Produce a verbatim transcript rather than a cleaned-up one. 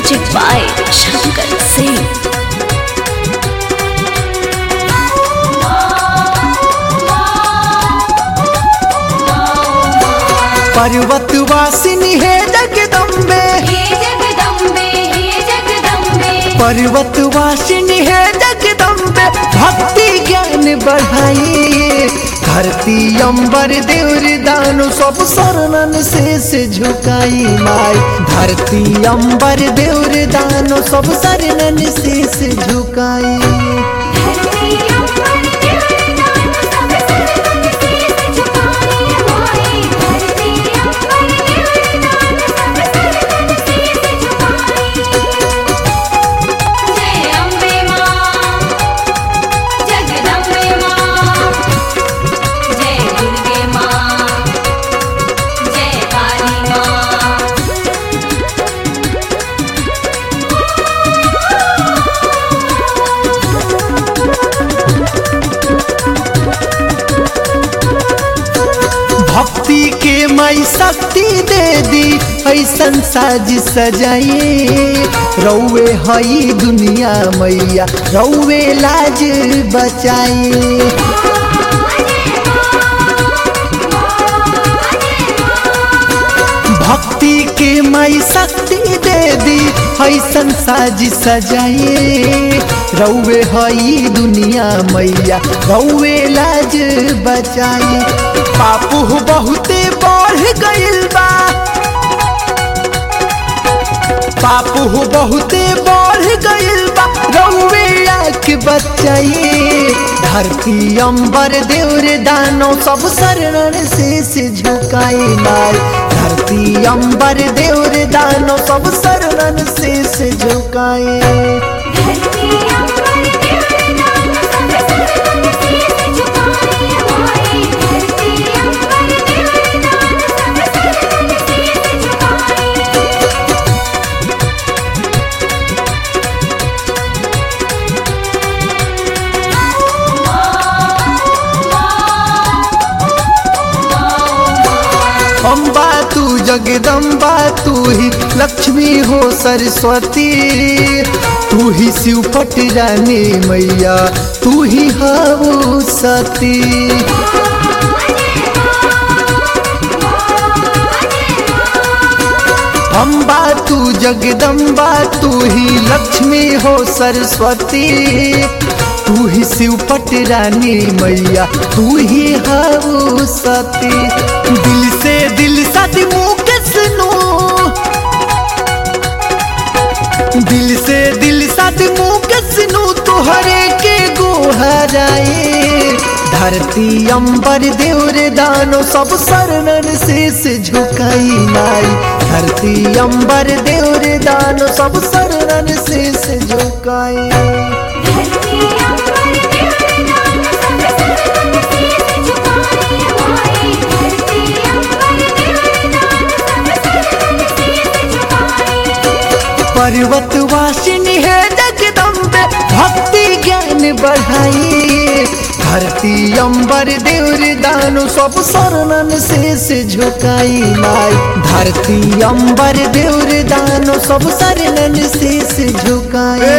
Music by Shankar Singh. पर्वत वासिनी है जगदम्बे, हे जगदम्बे, हे जगदम्बे। पर्वत वासिनी है जगदम्बे, भक्ति ज्ञान बढ़ाई। धरती अंबर देवर दानु सब शरणन शेष झुकाई माई। धरती अंबर देवर दानु सब शरणन शेष झुकाई। धरती अंबर देवर दानु सब शरणन शीश झुकाई माई। धरती अंबर देवर दानु सब शरणन शीश झुकाई। जय अम्बे मां, जगदम्बे मां, जय दुर्गे मां, जय काली मां। भक्ति के मई शक्ति दे दी ऐसन साज सजाई। रौवे हई दुनिया मैया रौवे लाज बचाई। भक्ति के मई शक्ति दे दी ऐसन साज सजाई। रौवे हई दुनिया मैया रौवे लाज बचाई। पापू बहुते बढ़ गइल बा, पापू बहुते बढ़ गइल बा, रौवे आके बचाई। धरती अंबर देवर दानो सब शरणन शेष झुकाई माई। धरती अंबर देवर दानो सब शरणन शेष झुकाई। धरती अंबर देवर दानु सब शरणन शीश झुकाई माई। धरती अंबर देवर दानु सब शरणन शीश झुकाई। अम्बा तू जगदम्बा तू ही लक्ष्मी हो सरस्वती। तू ही शिव पट रानी मैया तू ही हऊ सती। अम्बा तू जगदम्बा तू ही लक्ष्मी हो सरस्वती। तू ही शिव पट रानी मैया तू ही हऊ सती। दिल से दिल सदी मुख सुनो, दिल से दिल सदी मुख सुनो तुहरे के गोहराए। धरती अंबर देवर दानो सब शरणन शेष झुकाई माई। धरती अंबर देवर दानो सब शरणन शेष झुकाई। धरती अंबर देवर दानु सब शरणन शीश झुकाई माई। धरती अंबर देवर दानु सब शरणन शीश झुकाई। पर्वत वासिनी है जगदम्बे, भक्ति ज्ञान बढ़ाई। धरती अंबर देवर दानु सब शरणन शेष झुकाई माई। धरती अंबर देवर दानु सब शरणन शेष झुकाई।